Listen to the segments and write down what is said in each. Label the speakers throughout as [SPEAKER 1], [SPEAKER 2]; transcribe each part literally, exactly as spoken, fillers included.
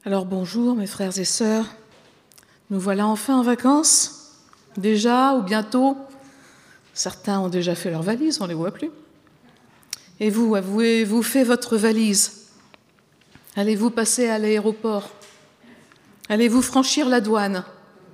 [SPEAKER 1] Alors bonjour mes frères et sœurs, nous voilà enfin en vacances, déjà ou bientôt. Certains ont déjà fait leur valise, on ne les voit plus. Et vous, avez-vous fait votre valise? Allez-vous passer à l'aéroport? Allez-vous franchir la douane?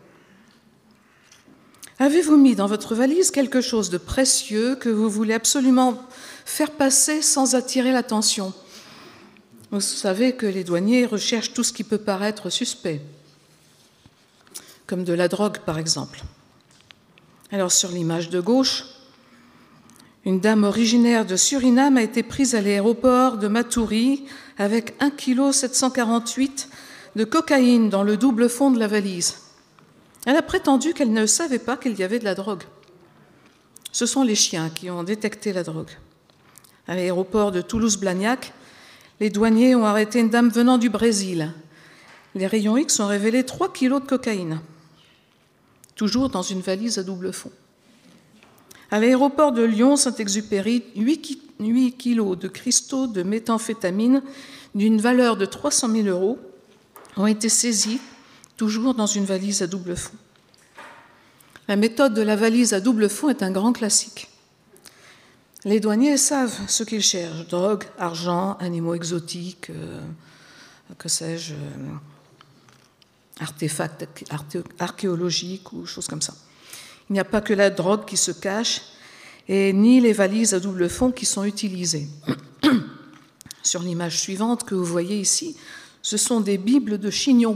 [SPEAKER 1] Avez-vous mis dans votre valise quelque chose de précieux que vous voulez absolument faire passer sans attirer l'attention? Vous savez que les douaniers recherchent tout ce qui peut paraître suspect, comme de la drogue par exemple. Alors sur l'image de gauche, une dame originaire de Suriname a été prise à l'aéroport de Maturi avec un virgule sept cent quarante-huit kilos de cocaïne dans le double fond de la valise. Elle a prétendu qu'elle ne savait pas qu'il y avait de la drogue. Ce sont les chiens qui ont détecté la drogue. À l'aéroport de Toulouse-Blagnac, les douaniers ont arrêté une dame venant du Brésil. Les rayons X ont révélé trois kilos de cocaïne, toujours dans une valise à double fond. À l'aéroport de Lyon-Saint-Exupéry, huit kilos de cristaux de méthamphétamine d'une valeur de trois cent mille euros ont été saisis, toujours dans une valise à double fond. La méthode de la valise à double fond est un grand classique. Les douaniers savent ce qu'ils cherchent: drogue, argent, animaux exotiques, euh, que sais-je, euh, artefacts archéologiques ou choses comme ça. Il n'y a pas que la drogue qui se cache et ni les valises à double fond qui sont utilisées. Sur l'image suivante que vous voyez ici, ce sont des bibles de chignon.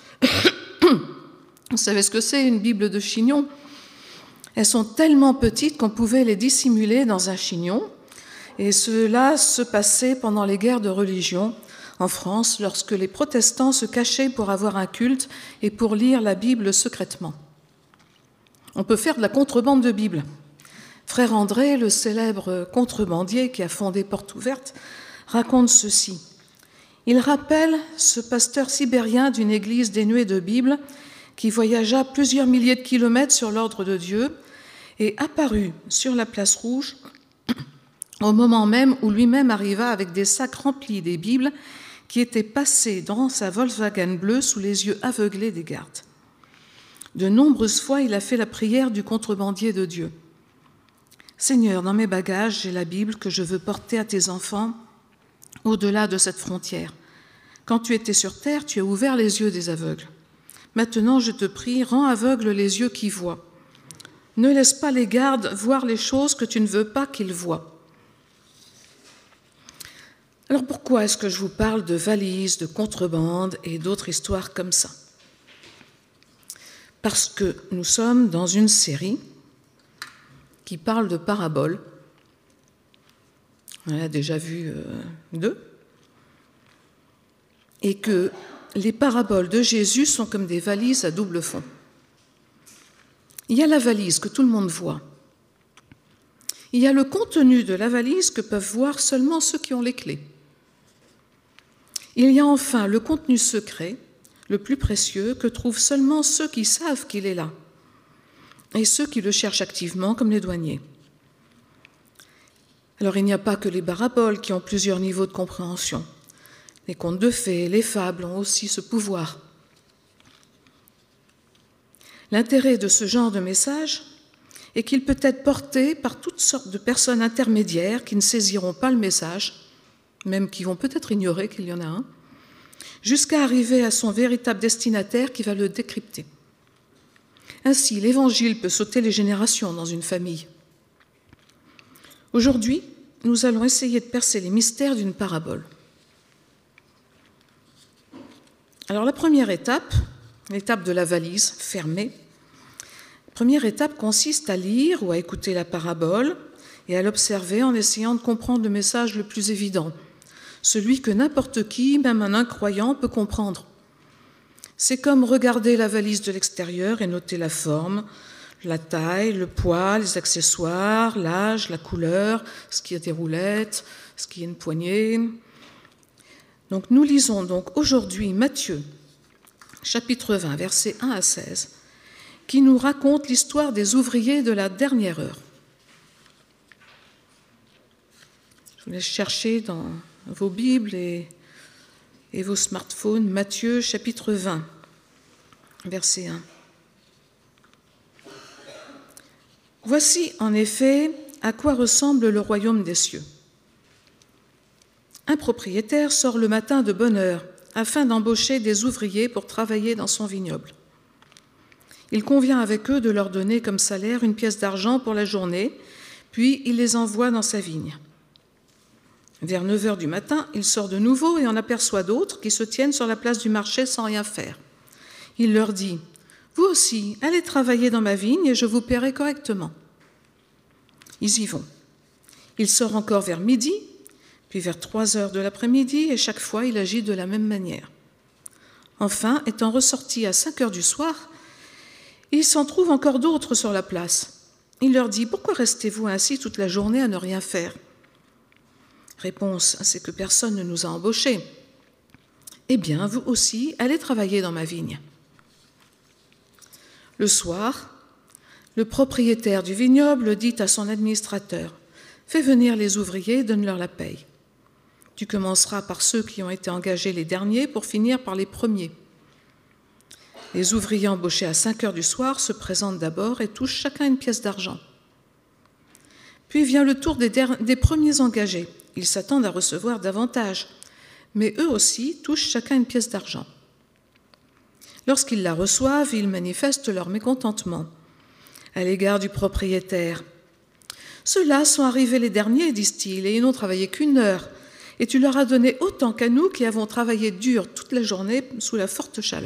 [SPEAKER 1] Vous savez ce que c'est, une bible de chignon? Elles sont tellement petites qu'on pouvait les dissimuler dans un chignon, et cela se passait pendant les guerres de religion en France, lorsque les protestants se cachaient pour avoir un culte et pour lire la Bible secrètement. On peut faire de la contrebande de Bible. Frère André, le célèbre contrebandier qui a fondé Porte Ouverte, raconte ceci. Il rappelle ce pasteur sibérien d'une église dénuée de Bible qui voyagea plusieurs milliers de kilomètres sur l'ordre de Dieu et apparut sur la place rouge au moment même où lui-même arriva avec des sacs remplis des Bibles qui étaient passés dans sa Volkswagen bleue sous les yeux aveuglés des gardes. De nombreuses fois, il a fait la prière du contrebandier de Dieu. « Seigneur, dans mes bagages, j'ai la Bible que je veux porter à tes enfants au-delà de cette frontière. Quand tu étais sur terre, tu as ouvert les yeux des aveugles. Maintenant, je te prie, rends aveugles les yeux qui voient. Ne laisse pas les gardes voir les choses que tu ne veux pas qu'ils voient. » Alors pourquoi est-ce que je vous parle de valises, de contrebande et d'autres histoires comme ça? Parce que nous sommes dans une série qui parle de paraboles. On a déjà vu euh, deux. Et que les paraboles de Jésus sont comme des valises à double fond. Il y a la valise que tout le monde voit. Il y a le contenu de la valise que peuvent voir seulement ceux qui ont les clés. Il y a enfin le contenu secret, le plus précieux, que trouvent seulement ceux qui savent qu'il est là, et ceux qui le cherchent activement, comme les douaniers. Alors il n'y a pas que les paraboles qui ont plusieurs niveaux de compréhension. Les contes de fées, les fables ont aussi ce pouvoir. L'intérêt de ce genre de message est qu'il peut être porté par toutes sortes de personnes intermédiaires qui ne saisiront pas le message, même qui vont peut-être ignorer qu'il y en a un, jusqu'à arriver à son véritable destinataire qui va le décrypter. Ainsi, l'Évangile peut sauter les générations dans une famille. Aujourd'hui, nous allons essayer de percer les mystères d'une parabole. Alors la première étape, l'étape de la valise fermée, la première étape consiste à lire ou à écouter la parabole et à l'observer en essayant de comprendre le message le plus évident, celui que n'importe qui, même un incroyant, peut comprendre. C'est comme regarder la valise de l'extérieur et noter la forme, la taille, le poids, les accessoires, l'âge, la couleur, ce qui a des roulettes, ce qui a une poignée. Donc nous lisons donc aujourd'hui Matthieu, chapitre vingt, versets un à seize, qui nous raconte l'histoire des ouvriers de la dernière heure. Je vous laisse chercher dans vos Bibles et, et vos smartphones, Matthieu chapitre vingt, verset un. Voici en effet à quoi ressemble le royaume des cieux. Un propriétaire sort le matin de bonne heure afin d'embaucher des ouvriers pour travailler dans son vignoble. Il convient avec eux de leur donner comme salaire une pièce d'argent pour la journée, puis il les envoie dans sa vigne. Vers neuf heures du matin, il sort de nouveau et en aperçoit d'autres qui se tiennent sur la place du marché sans rien faire. Il leur dit « Vous aussi, allez travailler dans ma vigne et je vous paierai correctement. » Ils y vont. Il sort encore vers midi, puis vers trois heures de l'après-midi, et chaque fois il agit de la même manière. Enfin, étant ressorti à cinq heures du soir, il s'en trouve encore d'autres sur la place. Il leur dit « Pourquoi restez-vous ainsi toute la journée à ne rien faire ?» Réponse, c'est que personne ne nous a embauchés. Eh bien, vous aussi, allez travailler dans ma vigne. Le soir, le propriétaire du vignoble dit à son administrateur, fais venir les ouvriers et donne-leur la paye. Tu commenceras par ceux qui ont été engagés les derniers pour finir par les premiers. Les ouvriers embauchés à cinq heures du soir se présentent d'abord et touchent chacun une pièce d'argent. Puis vient le tour des, der- des premiers engagés. Ils s'attendent à recevoir davantage, mais eux aussi touchent chacun une pièce d'argent. Lorsqu'ils la reçoivent, ils manifestent leur mécontentement à l'égard du propriétaire. « Ceux-là sont arrivés les derniers, disent-ils, et ils n'ont travaillé qu'une heure, et tu leur as donné autant qu'à nous qui avons travaillé dur toute la journée sous la forte chaleur. »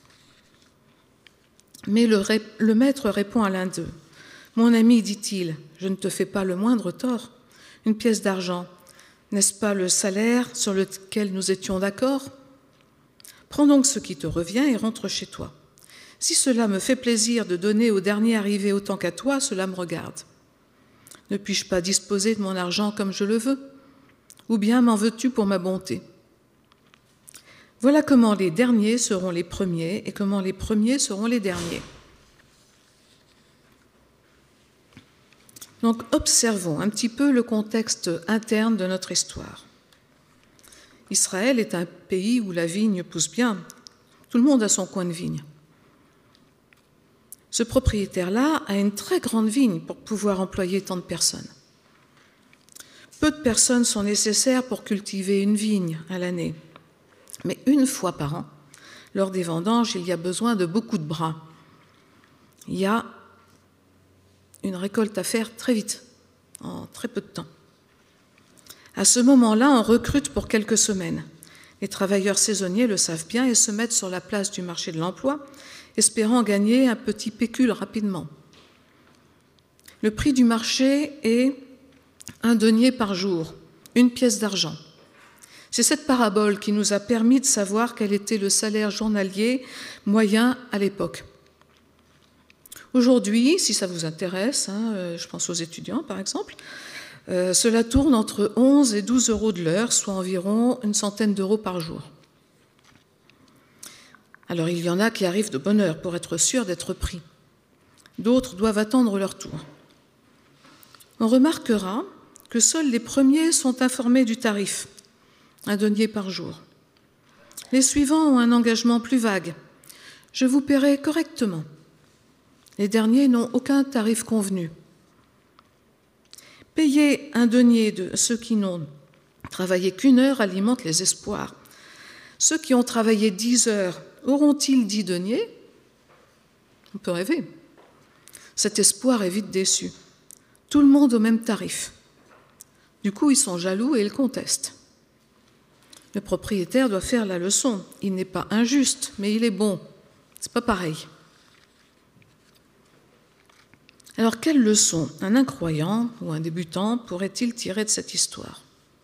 [SPEAKER 1] Mais le, ré- le maître répond à l'un d'eux. « Mon ami, dit-il, je ne te fais pas le moindre tort. Une pièce d'argent, n'est-ce pas le salaire sur lequel nous étions d'accord ? Prends donc ce qui te revient et rentre chez toi. Si cela me fait plaisir de donner au dernier arrivé autant qu'à toi, cela me regarde. Ne puis-je pas disposer de mon argent comme je le veux ? Ou bien m'en veux-tu pour ma bonté ? Voilà comment les derniers seront les premiers et comment les premiers seront les derniers. » Donc, observons un petit peu le contexte interne de notre histoire. Israël est un pays où la vigne pousse bien. Tout le monde a son coin de vigne. Ce propriétaire-là a une très grande vigne pour pouvoir employer tant de personnes. Peu de personnes sont nécessaires pour cultiver une vigne à l'année. Mais une fois par an, lors des vendanges, il y a besoin de beaucoup de bras. Il y a une récolte à faire très vite, en très peu de temps. À ce moment-là, on recrute pour quelques semaines. Les travailleurs saisonniers le savent bien et se mettent sur la place du marché de l'emploi, espérant gagner un petit pécule rapidement. Le prix du marché est un denier par jour, une pièce d'argent. C'est cette parabole qui nous a permis de savoir quel était le salaire journalier moyen à l'époque. Aujourd'hui, si ça vous intéresse, hein, je pense aux étudiants par exemple, euh, cela tourne entre onze et douze euros de l'heure, soit environ une centaine d'euros par jour. Alors il y en a qui arrivent de bonne heure pour être sûrs d'être pris. D'autres doivent attendre leur tour. On remarquera que seuls les premiers sont informés du tarif, un denier par jour. Les suivants ont un engagement plus vague. Je vous paierai correctement. Les derniers n'ont aucun tarif convenu. Payer un denier de ceux qui n'ont travaillé qu'une heure alimente les espoirs. Ceux qui ont travaillé dix heures, auront-ils dix deniers ? On peut rêver. Cet espoir est vite déçu. Tout le monde au même tarif. Du coup, ils sont jaloux et ils contestent. Le propriétaire doit faire la leçon. Il n'est pas injuste, mais il est bon. C'est pas pareil. Alors, quelle leçon un incroyant ou un débutant pourrait-il tirer de cette histoire ?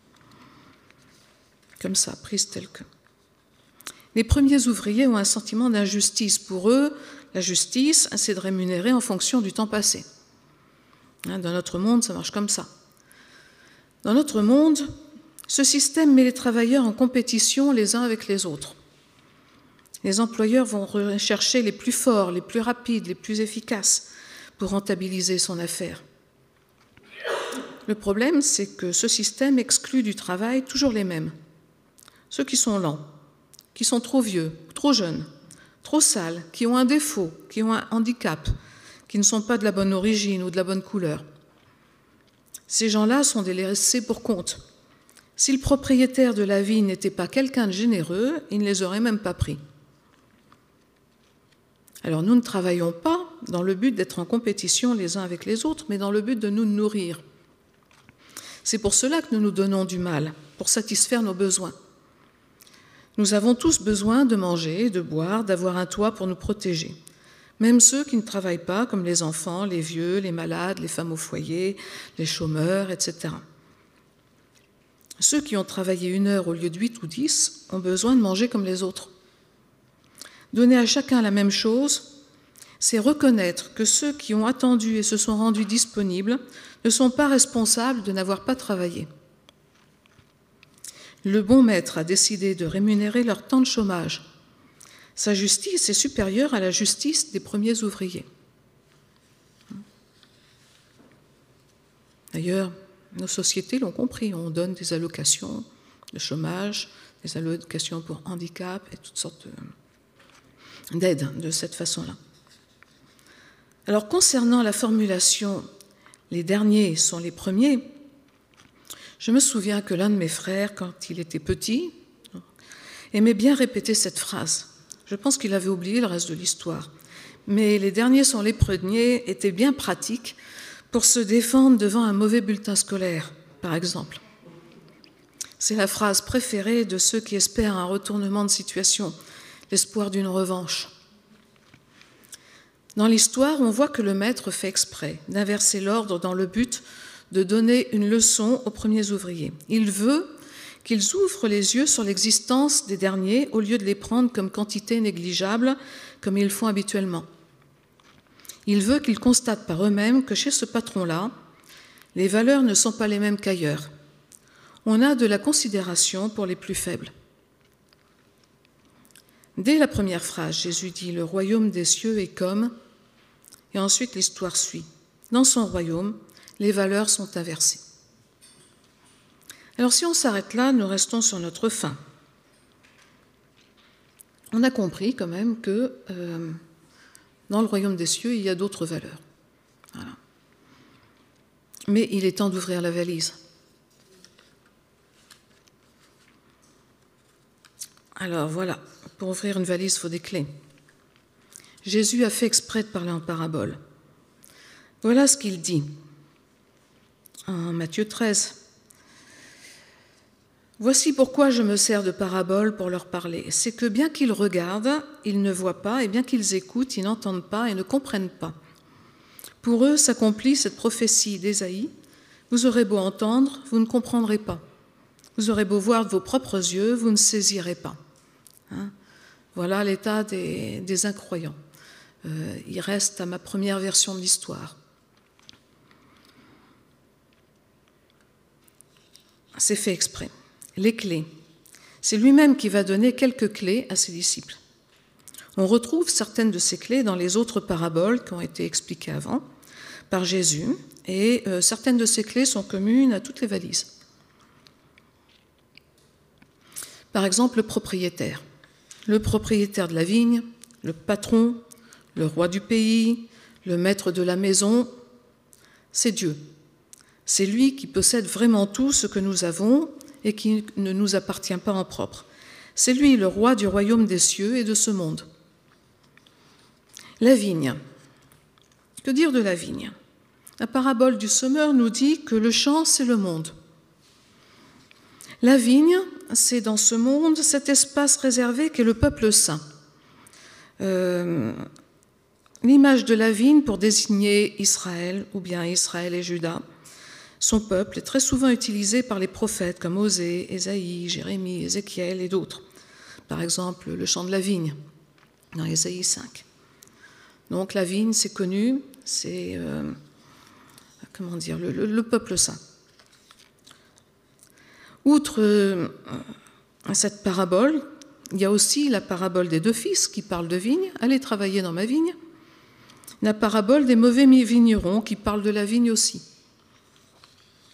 [SPEAKER 1] Comme ça, prise telle que. Les premiers ouvriers ont un sentiment d'injustice. Pour eux, la justice, c'est de rémunérer en fonction du temps passé. Dans notre monde, ça marche comme ça. Dans notre monde, ce système met les travailleurs en compétition les uns avec les autres. Les employeurs vont rechercher les plus forts, les plus rapides, les plus efficaces pour rentabiliser son affaire. Le problème, c'est que ce système exclut du travail toujours les mêmes, ceux qui sont lents, qui sont trop vieux, trop jeunes, trop sales, qui ont un défaut, qui ont un handicap, qui ne sont pas de la bonne origine ou de la bonne couleur. Ces gens-là sont des laissés pour compte. Si le propriétaire de la vigne n'était pas quelqu'un de généreux, il ne les aurait même pas pris. Alors nous ne travaillons pas dans le but d'être en compétition les uns avec les autres, mais dans le but de nous nourrir. C'est pour cela que nous nous donnons du mal, pour satisfaire nos besoins. Nous avons tous besoin de manger, de boire, d'avoir un toit pour nous protéger. Même ceux qui ne travaillent pas, comme les enfants, les vieux, les malades, les femmes au foyer, les chômeurs, et cetera. Ceux qui ont travaillé une heure au lieu de huit ou dix ont besoin de manger comme les autres. Donner à chacun la même chose, c'est reconnaître que ceux qui ont attendu et se sont rendus disponibles ne sont pas responsables de n'avoir pas travaillé. Le bon maître a décidé de rémunérer leur temps de chômage. Sa justice est supérieure à la justice des premiers ouvriers. D'ailleurs, nos sociétés l'ont compris, on donne des allocations de chômage, des allocations pour handicap et toutes sortes d'aides de cette façon-là. Alors, concernant la formulation « les derniers sont les premiers », je me souviens que l'un de mes frères, quand il était petit, aimait bien répéter cette phrase. Je pense qu'il avait oublié le reste de l'histoire. Mais « les derniers sont les premiers » était bien pratique pour se défendre devant un mauvais bulletin scolaire, par exemple. C'est la phrase préférée de ceux qui espèrent un retournement de situation, l'espoir d'une revanche. Dans l'histoire, on voit que le maître fait exprès d'inverser l'ordre dans le but de donner une leçon aux premiers ouvriers. Il veut qu'ils ouvrent les yeux sur l'existence des derniers au lieu de les prendre comme quantité négligeable, comme ils le font habituellement. Il veut qu'ils constatent par eux-mêmes que chez ce patron-là, les valeurs ne sont pas les mêmes qu'ailleurs. On a de la considération pour les plus faibles. Dès la première phrase, Jésus dit « Le royaume des cieux est comme… » et ensuite l'histoire suit. Dans son royaume, les valeurs sont inversées. Alors si on s'arrête là, nous restons sur notre faim. On a compris quand même que euh, dans le royaume des cieux, il y a d'autres valeurs. Voilà. Mais il est temps d'ouvrir la valise. Alors voilà, pour ouvrir une valise, il faut des clés. Jésus a fait exprès de parler en parabole. Voilà ce qu'il dit en Matthieu treize. « Voici pourquoi je me sers de paraboles pour leur parler. C'est que bien qu'ils regardent, ils ne voient pas, et bien qu'ils écoutent, ils n'entendent pas et ne comprennent pas. Pour eux s'accomplit cette prophétie d'Ésaïe. Vous aurez beau entendre, vous ne comprendrez pas. Vous aurez beau voir de vos propres yeux, vous ne saisirez pas. Hein » Voilà l'état des, des incroyants. Euh, il reste à ma première version de l'histoire. C'est fait exprès. Les clés. C'est lui-même qui va donner quelques clés à ses disciples. On retrouve certaines de ces clés dans les autres paraboles qui ont été expliquées avant par Jésus, et euh, certaines de ces clés sont communes à toutes les valises. Par exemple, le propriétaire. Le propriétaire de la vigne, le patron, le roi du pays, le maître de la maison, c'est Dieu. C'est lui qui possède vraiment tout ce que nous avons et qui ne nous appartient pas en propre. C'est lui le roi du royaume des cieux et de ce monde. La vigne. Que dire de la vigne ? La parabole du semeur nous dit que le champ, c'est le monde. La vigne, c'est dans ce monde cet espace réservé qu'est le peuple saint. Euh, l'image de la vigne pour désigner Israël, ou bien Israël et Juda, son peuple est très souvent utilisé par les prophètes comme Osée, Ésaïe, Jérémie, Ézéchiel et d'autres. Par exemple, le chant de la vigne, dans Ésaïe cinq. Donc la vigne, c'est connu, c'est euh, comment dire, le, le, le peuple saint. Outre euh, cette parabole, il y a aussi la parabole des deux fils qui parle de vigne, allez travailler dans ma vigne. La parabole des mauvais vignerons qui parle de la vigne aussi.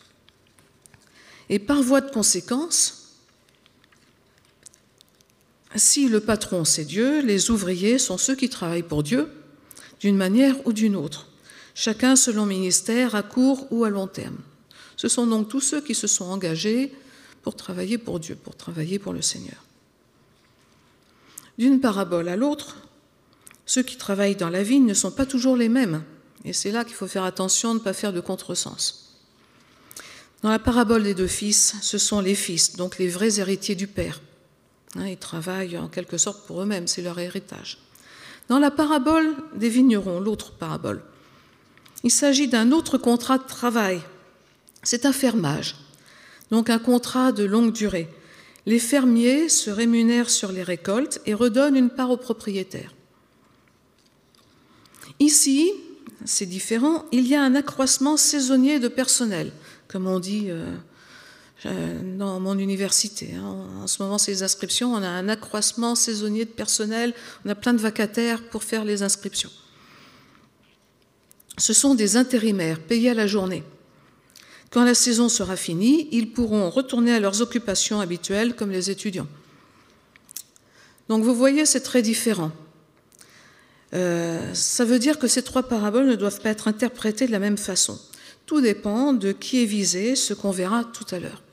[SPEAKER 1] Et par voie de conséquence, Si le patron, c'est Dieu, les ouvriers sont ceux qui travaillent pour Dieu, d'une manière ou d'une autre, chacun selon ministère, à court ou à long terme. Ce sont donc tous ceux qui se sont engagés pour travailler pour Dieu, pour travailler pour le Seigneur. D'une parabole à l'autre, ceux qui travaillent dans la vigne ne sont pas toujours les mêmes, et c'est là qu'il faut faire attention de ne pas faire de contresens. Dans la parabole des deux fils, ce sont les fils, donc les vrais héritiers du Père. Ils travaillent en quelque sorte pour eux-mêmes, c'est leur héritage. Dans la parabole des vignerons, l'autre parabole, il s'agit d'un autre contrat de travail. C'est un fermage, donc un contrat de longue durée. Les fermiers se rémunèrent sur les récoltes et redonnent une part aux propriétaires. Ici, c'est différent, il y a un accroissement saisonnier de personnel, comme on dit euh, dans mon université. Hein. En ce moment, c'est les inscriptions, on a un accroissement saisonnier de personnel, on a plein de vacataires pour faire les inscriptions. Ce sont des intérimaires payés à la journée. Quand la saison sera finie, ils pourront retourner à leurs occupations habituelles comme les étudiants. Donc vous voyez, c'est très différent. Euh, ça veut dire que ces trois paraboles ne doivent pas être interprétées de la même façon. Tout dépend de qui est visé, ce qu'on verra tout à l'heure.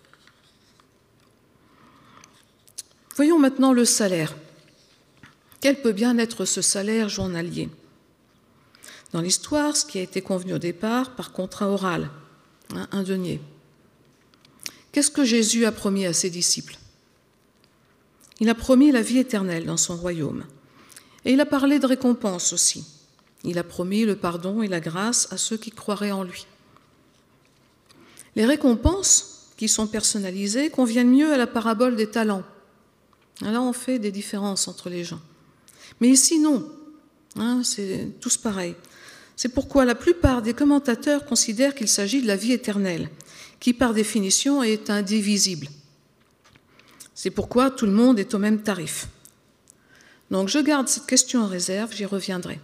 [SPEAKER 1] Voyons maintenant le salaire. Quel peut bien être ce salaire journalier ? Dans l'histoire, ce qui a été convenu au départ par contrat oral, hein, un denier. Qu'est-ce que Jésus a promis à ses disciples ? Il a promis la vie éternelle dans son royaume. Et il a parlé de récompense aussi. Il a promis le pardon et la grâce à ceux qui croiraient en lui. Les récompenses, qui sont personnalisées, conviennent mieux à la parabole des talents. Là, on fait des différences entre les gens. Mais ici, non. Hein, c'est tous pareil. C'est pourquoi la plupart des commentateurs considèrent qu'il s'agit de la vie éternelle, qui par définition est indivisible. C'est pourquoi tout le monde est au même tarif. Donc je garde cette question en réserve, j'y reviendrai.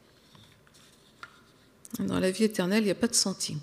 [SPEAKER 1] Dans la vie éternelle, il n'y a pas de centimes.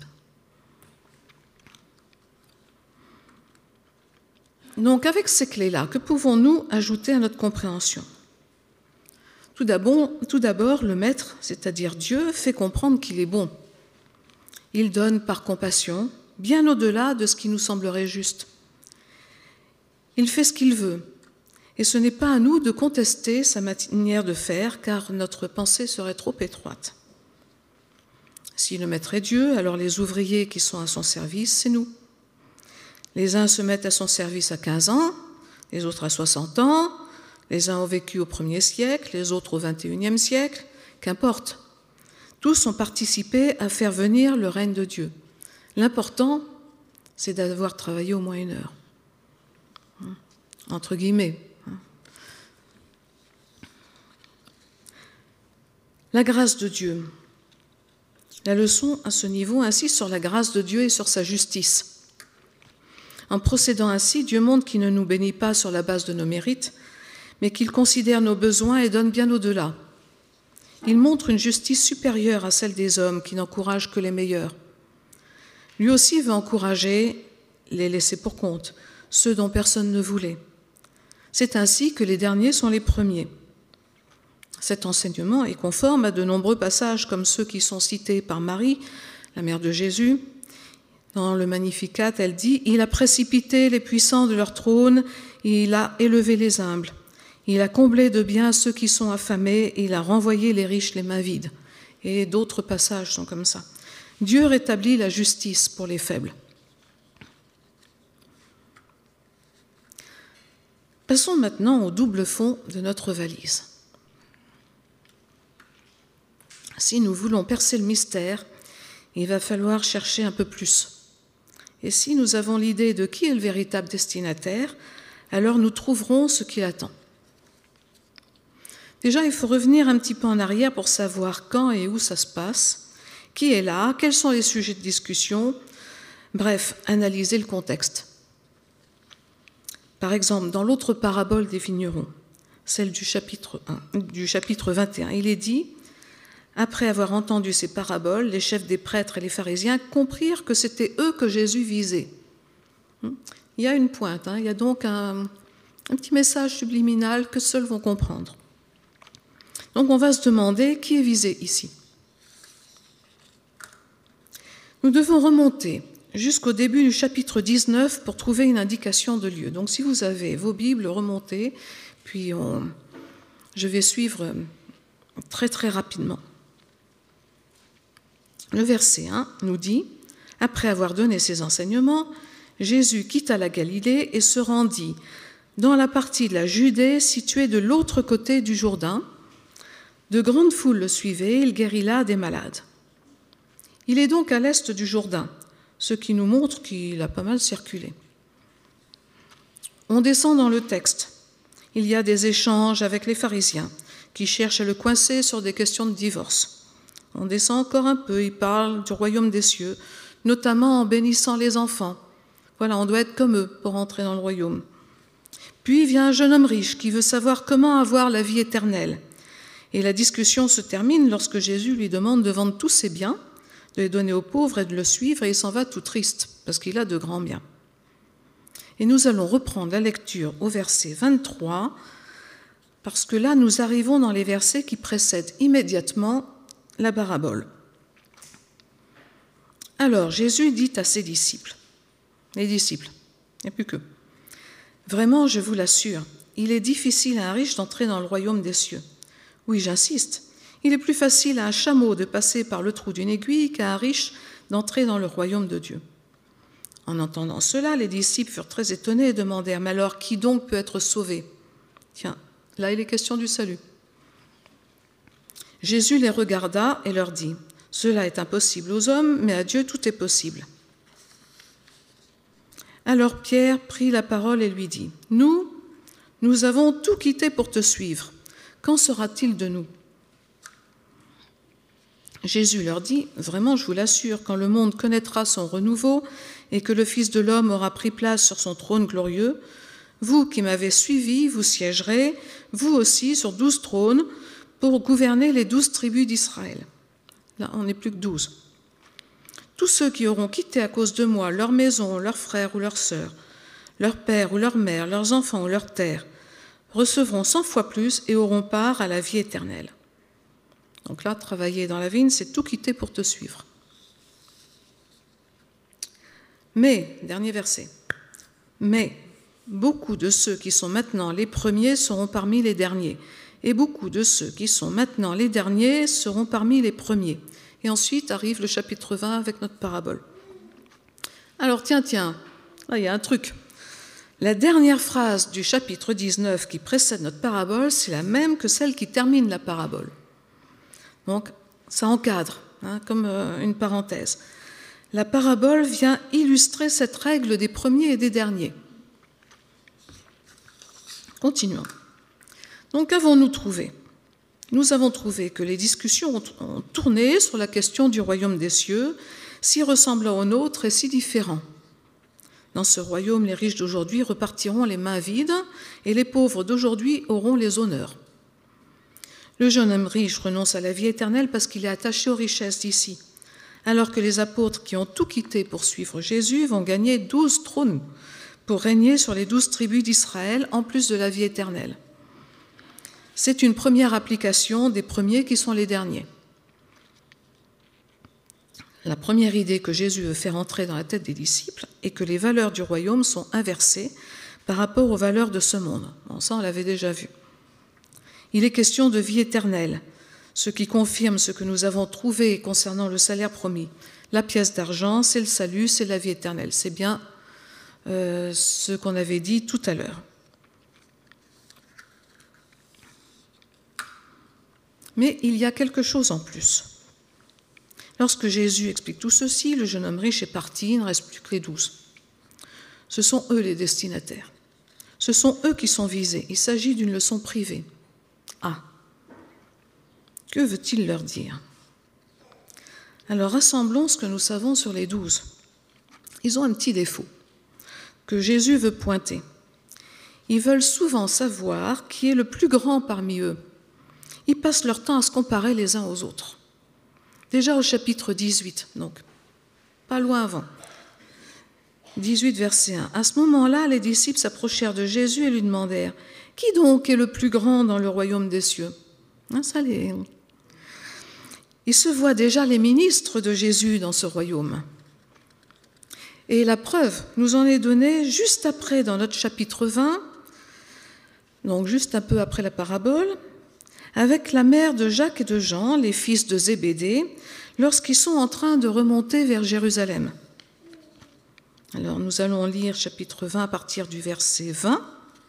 [SPEAKER 1] Donc avec ces clés-là, que pouvons-nous ajouter à notre compréhension ? Tout d'abord, tout d'abord, le Maître, c'est-à-dire Dieu, fait comprendre qu'il est bon. Il donne par compassion, bien au-delà de ce qui nous semblerait juste. Il fait ce qu'il veut, et ce n'est pas à nous de contester sa manière de faire, car notre pensée serait trop étroite. Si le Maître est Dieu, alors les ouvriers qui sont à son service, c'est nous. Les uns se mettent à son service à quinze ans, les autres à soixante ans, les uns ont vécu au premier siècle, les autres au vingt et unième siècle, qu'importe. Tous ont participé à faire venir le règne de Dieu. L'important, c'est d'avoir travaillé au moins une heure. Entre guillemets. La grâce de Dieu. La leçon à ce niveau insiste sur la grâce de Dieu et sur sa justice. En procédant ainsi, Dieu montre qu'il ne nous bénit pas sur la base de nos mérites, mais qu'il considère nos besoins et donne bien au-delà. Il montre une justice supérieure à celle des hommes qui n'encouragent que les meilleurs. Lui aussi veut encourager les laissés pour compte, ceux dont personne ne voulait. C'est ainsi que les derniers sont les premiers. Cet enseignement est conforme à de nombreux passages comme ceux qui sont cités par Marie, la mère de Jésus. Dans le Magnificat, elle dit « Il a précipité les puissants de leur trône, et il a élevé les humbles. Il a comblé de biens ceux qui sont affamés, et il a renvoyé les riches les mains vides. » Et d'autres passages sont comme ça. Dieu rétablit la justice pour les faibles. Passons maintenant au double fond de notre valise. Si nous voulons percer le mystère, il va falloir chercher un peu plus. Et si nous avons l'idée de qui est le véritable destinataire, alors nous trouverons ce qui attend. Déjà, il faut revenir un petit peu en arrière pour savoir quand et où ça se passe, qui est là, quels sont les sujets de discussion, bref, analyser le contexte. Par exemple, dans l'autre parabole des vignerons, celle du chapitre un, du chapitre vingt et un, il est dit « Après avoir entendu ces paraboles, les chefs des prêtres et les pharisiens comprirent que c'était eux que Jésus visait. » Il y a une pointe, hein, il y a donc un, Un petit message subliminal que seuls vont comprendre. Donc on va se demander qui est visé ici. Nous devons remonter jusqu'au début du chapitre dix-neuf pour trouver une indication de lieu. Donc si vous avez vos Bibles, remontez, puis on... je vais suivre très très rapidement. Le verset un nous dit « Après avoir donné ses enseignements, Jésus quitta la Galilée et se rendit dans la partie de la Judée située de l'autre côté du Jourdain. De grandes foules le suivaient, il guérit là des malades. Il est donc à l'est du Jourdain, ce qui nous montre qu'il a pas mal circulé. On descend dans le texte. Il y a des échanges avec les pharisiens qui cherchent à le coincer sur des questions de divorce. On descend encore un peu, il parle du royaume des cieux, notamment en bénissant les enfants. Voilà, on doit être comme eux pour entrer dans le royaume. Puis vient un jeune homme riche qui veut savoir comment avoir la vie éternelle. Et la discussion se termine lorsque Jésus lui demande de vendre tous ses biens, de les donner aux pauvres et de le suivre, et il s'en va tout triste, parce qu'il a de grands biens. Et nous allons reprendre la lecture au verset vingt-trois, parce que là, nous arrivons dans les versets qui précèdent immédiatement la parabole. Alors, Jésus dit à ses disciples, les disciples, il n'y a plus qu'eux, « Vraiment, je vous l'assure, il est difficile à un riche d'entrer dans le royaume des cieux. Oui, j'insiste, il est plus facile à un chameau de passer par le trou d'une aiguille qu'à un riche d'entrer dans le royaume de Dieu. » En entendant cela, les disciples furent très étonnés et demandèrent « Mais alors, qui donc peut être sauvé ?» Tiens, là, il est question du salut. Jésus les regarda et leur dit « Cela est impossible aux hommes, mais à Dieu tout est possible. » Alors Pierre prit la parole et lui dit « Nous, nous avons tout quitté pour te suivre. Qu'en sera-t-il de nous ?» Jésus leur dit « Vraiment, je vous l'assure, quand le monde connaîtra son renouveau et que le Fils de l'homme aura pris place sur son trône glorieux, vous qui m'avez suivi, vous siégerez, vous aussi, sur douze trônes, pour gouverner les douze tribus d'Israël. » Là, on n'est plus que douze. « Tous ceux qui auront quitté à cause de moi leur maison, leurs frères ou leurs sœurs, leur père ou leur mère, leurs enfants ou leurs terres, recevront cent fois plus et auront part à la vie éternelle. » Donc là, travailler dans la vigne, c'est tout quitter pour te suivre. Mais, dernier verset, « Mais beaucoup de ceux qui sont maintenant les premiers seront parmi les derniers, et beaucoup de ceux qui sont maintenant les derniers seront parmi les premiers. » Et ensuite arrive le chapitre vingt avec notre parabole. Alors tiens, tiens, là il y a un truc. La dernière phrase du chapitre dix-neuf qui précède notre parabole, c'est la même que celle qui termine la parabole. Donc ça encadre, hein, comme euh, une parenthèse. La parabole vient illustrer cette règle des premiers et des derniers. Continuons. Donc qu'avons-nous trouvé ? Nous avons trouvé que les discussions ont tourné sur la question du royaume des cieux, si ressemblant au nôtre et si différent. Dans ce royaume, les riches d'aujourd'hui repartiront les mains vides et les pauvres d'aujourd'hui auront les honneurs. Le jeune homme riche renonce à la vie éternelle parce qu'il est attaché aux richesses d'ici, alors que les apôtres qui ont tout quitté pour suivre Jésus vont gagner douze trônes pour régner sur les douze tribus d'Israël en plus de la vie éternelle. C'est une première application des premiers qui sont les derniers. La première idée que Jésus veut faire entrer dans la tête des disciples est que les valeurs du royaume sont inversées par rapport aux valeurs de ce monde. Bon, ça, on l'avait déjà vu. Il est question de vie éternelle, ce qui confirme ce que nous avons trouvé concernant le salaire promis. La pièce d'argent, c'est le salut, c'est la vie éternelle. C'est bien euh, ce qu'on avait dit tout à l'heure. Mais il y a quelque chose en plus. Lorsque Jésus explique tout ceci, le jeune homme riche est parti, il ne reste plus que les douze. Ce sont eux les destinataires. Ce sont eux qui sont visés. Il s'agit d'une leçon privée. Ah, que veut-il leur dire ? Alors rassemblons ce que nous savons sur les douze. Ils ont un petit défaut que Jésus veut pointer. Ils veulent souvent savoir qui est le plus grand parmi eux. Ils passent leur temps à se comparer les uns aux autres. Déjà au chapitre dix-huit, donc pas loin avant. dix-huit, verset un. À ce moment-là, les disciples s'approchèrent de Jésus et lui demandèrent « Qui donc est le plus grand dans le royaume des cieux ?» Hein, ça les... Ils se voient déjà les ministres de Jésus dans ce royaume. Et la preuve nous en est donnée juste après, dans notre chapitre vingt, donc juste un peu après la parabole, avec la mère de Jacques et de Jean, les fils de Zébédée, lorsqu'ils sont en train de remonter vers Jérusalem. Alors nous allons lire chapitre vingt à partir du verset vingt.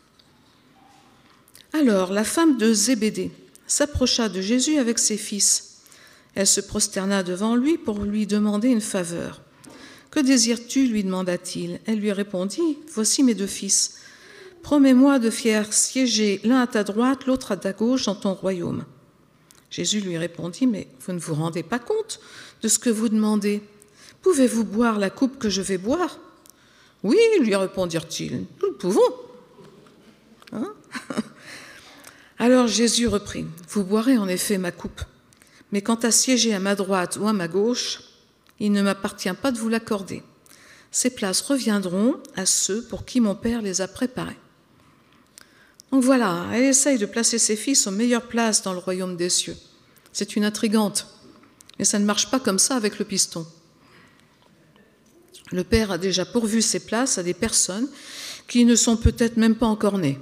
[SPEAKER 1] Alors la femme de Zébédée s'approcha de Jésus avec ses fils. Elle se prosterna devant lui pour lui demander une faveur. « Que désires-tu » lui demanda-t-il. Elle lui répondit « Voici mes deux fils. Promets-moi de faire siéger l'un à ta droite, l'autre à ta gauche dans ton royaume. » Jésus lui répondit « Mais vous ne vous rendez pas compte de ce que vous demandez. Pouvez-vous boire la coupe que je vais boire ?»« Oui, lui répondirent-ils, nous le pouvons. Hein » Alors Jésus reprit « Vous boirez en effet ma coupe, mais quant à siéger à ma droite ou à ma gauche, il ne m'appartient pas de vous l'accorder. Ces places reviendront à ceux pour qui mon Père les a préparées. » Donc voilà, elle essaye de placer ses fils aux meilleures places dans le royaume des cieux. C'est une intrigante, mais ça ne marche pas comme ça avec le piston. Le Père a déjà pourvu ces places à des personnes qui ne sont peut-être même pas encore nées.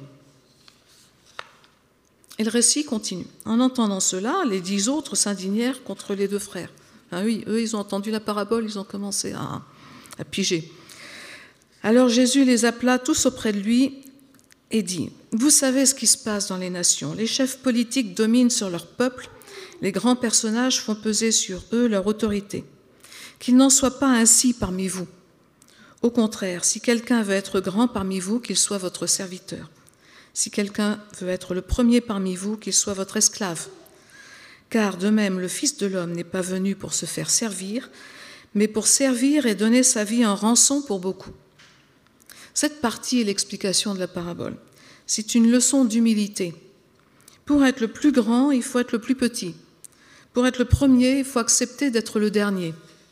[SPEAKER 1] Et le récit continue. En entendant cela, les dix autres s'indignèrent contre les deux frères. Ah oui, eux, ils ont entendu la parabole, ils ont commencé à, à piger. Alors Jésus les appela tous auprès de lui et dit « Vous savez ce qui se passe dans les nations. Les chefs politiques dominent sur leur peuple, les grands personnages font peser sur eux leur autorité. Qu'il n'en soit pas ainsi parmi vous. Au contraire, si quelqu'un veut être grand parmi vous, qu'il soit votre serviteur. Si quelqu'un veut être le premier parmi vous, qu'il soit votre esclave. Car de même, le Fils de l'homme n'est pas venu pour se faire servir, mais pour servir et donner sa vie en rançon pour beaucoup. » Cette partie est l'explication de la parabole. C'est une leçon d'humilité. Pour être le plus grand, il faut être le plus petit. Pour être le premier, il faut accepter d'être le dernier.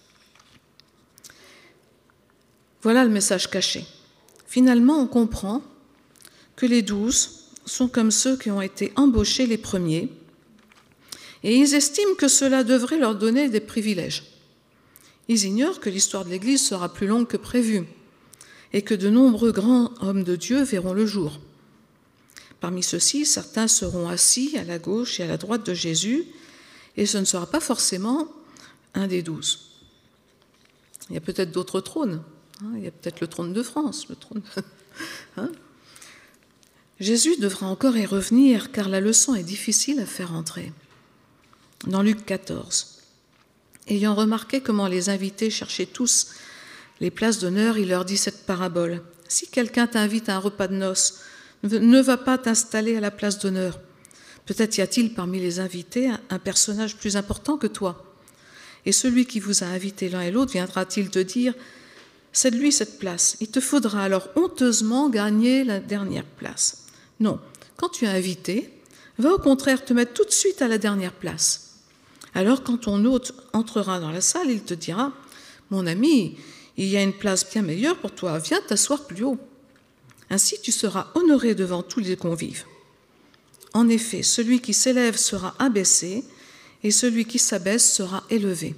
[SPEAKER 1] Voilà le message caché. Finalement, on comprend que les douze sont comme ceux qui ont été embauchés les premiers, et ils estiment que cela devrait leur donner des privilèges. Ils ignorent que l'histoire de l'Église sera plus longue que prévu, et que de nombreux grands hommes de Dieu verront le jour. Parmi ceux-ci, certains seront assis à la gauche et à la droite de Jésus, et ce ne sera pas forcément un des douze. Il y a peut-être d'autres trônes. Hein, il y a peut-être le trône de France, le trône. Hein. Jésus devra encore y revenir, car la leçon est difficile à faire entrer. Dans Luc quatorze, ayant remarqué comment les invités cherchaient tous les places d'honneur, il leur dit cette parabole. « Si quelqu'un t'invite à un repas de noces, ne va pas t'installer à la place d'honneur. Peut-être y a-t-il parmi les invités un personnage plus important que toi. Et celui qui vous a invité l'un et l'autre viendra-t-il te dire « C'est de lui cette place ». Il te faudra alors honteusement gagner la dernière place. Non, quand tu es invité, va au contraire te mettre tout de suite à la dernière place. Alors quand ton hôte entrera dans la salle, il te dira « Mon ami, il y a une place bien meilleure pour toi, viens t'asseoir plus haut. » Ainsi tu seras honoré devant tous les convives. En effet, celui qui s'élève sera abaissé, et celui qui s'abaisse sera élevé.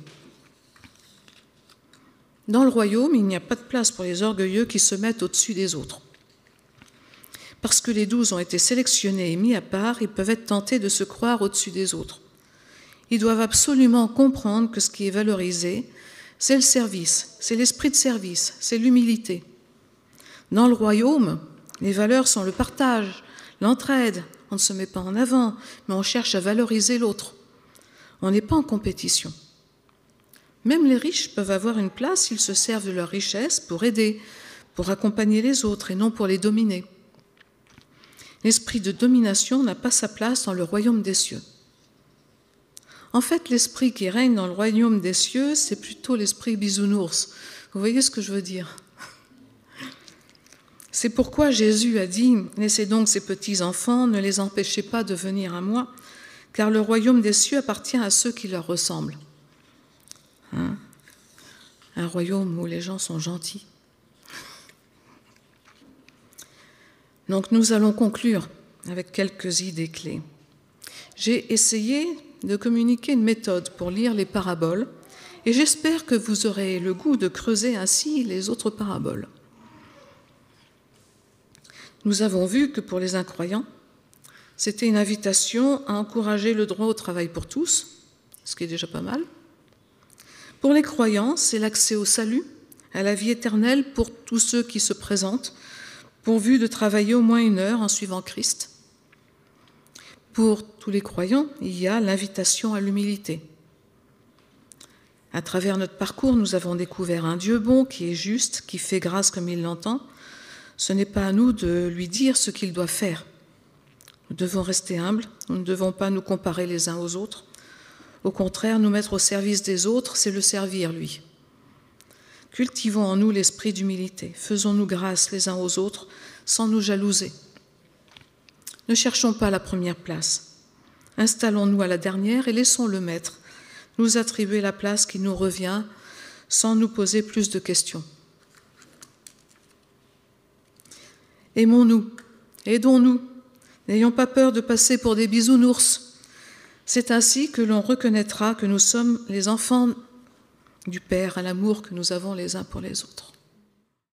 [SPEAKER 1] Dans le royaume, il n'y a pas de place pour les orgueilleux qui se mettent au-dessus des autres. Parce que les douze ont été sélectionnés et mis à part, ils peuvent être tentés de se croire au-dessus des autres. Ils doivent absolument comprendre que ce qui est valorisé, c'est le service, c'est l'esprit de service, c'est l'humilité. Dans le royaume, les valeurs sont le partage, l'entraide. On ne se met pas en avant, mais on cherche à valoriser l'autre. On n'est pas en compétition. Même les riches peuvent avoir une place s'ils se servent de leur richesse pour aider, pour accompagner les autres et non pour les dominer. L'esprit de domination n'a pas sa place dans le royaume des cieux. En fait, l'esprit qui règne dans le royaume des cieux, c'est plutôt l'esprit bisounours. Vous voyez ce que je veux dire ? C'est pourquoi Jésus a dit « Laissez donc ces petits enfants, ne les empêchez pas de venir à moi, car le royaume des cieux appartient à ceux qui leur ressemblent. Hein » Un royaume où les gens sont gentils. Donc nous allons conclure avec quelques idées clés. J'ai essayé de communiquer une méthode pour lire les paraboles et j'espère que vous aurez le goût de creuser ainsi les autres paraboles. Nous avons vu que pour les incroyants, c'était une invitation à encourager le droit au travail pour tous, ce qui est déjà pas mal. Pour les croyants, c'est l'accès au salut, à la vie éternelle pour tous ceux qui se présentent, pourvu de travailler au moins une heure en suivant Christ. Pour tous les croyants, il y a l'invitation à l'humilité. À travers notre parcours, nous avons découvert un Dieu bon qui est juste, qui fait grâce comme il l'entend. Ce n'est pas à nous de lui dire ce qu'il doit faire. Nous devons rester humbles, nous ne devons pas nous comparer les uns aux autres. Au contraire, nous mettre au service des autres, c'est le servir, lui. Cultivons en nous l'esprit d'humilité. Faisons-nous grâce les uns aux autres sans nous jalouser. Ne cherchons pas la première place. Installons-nous à la dernière et laissons le Maître nous attribuer la place qui nous revient sans nous poser plus de questions. Aimons-nous, aidons-nous, n'ayons pas peur de passer pour des bisounours. C'est ainsi que l'on reconnaîtra que nous sommes les enfants du Père à l'amour que nous avons les uns pour les autres.